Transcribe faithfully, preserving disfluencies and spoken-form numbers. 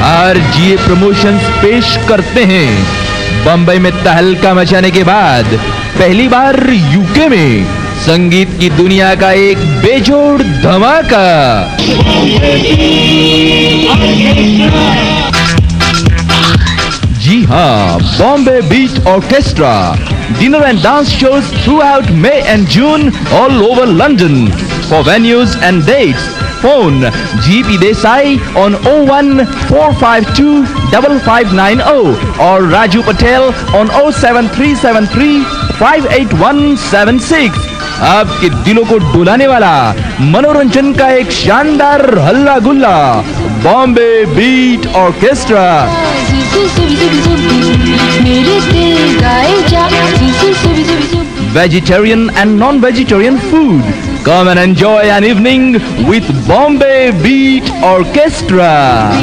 आरजीए promotions पेश करते हैं बम्बई में तहलका मचाने के बाद पहली बार यूके में संगीत की दुनिया का एक बेजोड़ धमाका। जी हाँ, Bombay beat orchestra dinner and dance shows throughout May and June all over London. For venues and dates, phone G P Desai on oh one four five two five five nine oh or Raju Patel on oh seven three seven three five eight one seven six. आपके दिलों को डुलाने वाला मनोरंजन का एक शानदार हल्ला गुल्ला Bombay beat orchestra. Vegetarian and non-vegetarian food. Come and enjoy an evening with Bombay Beat Orchestra.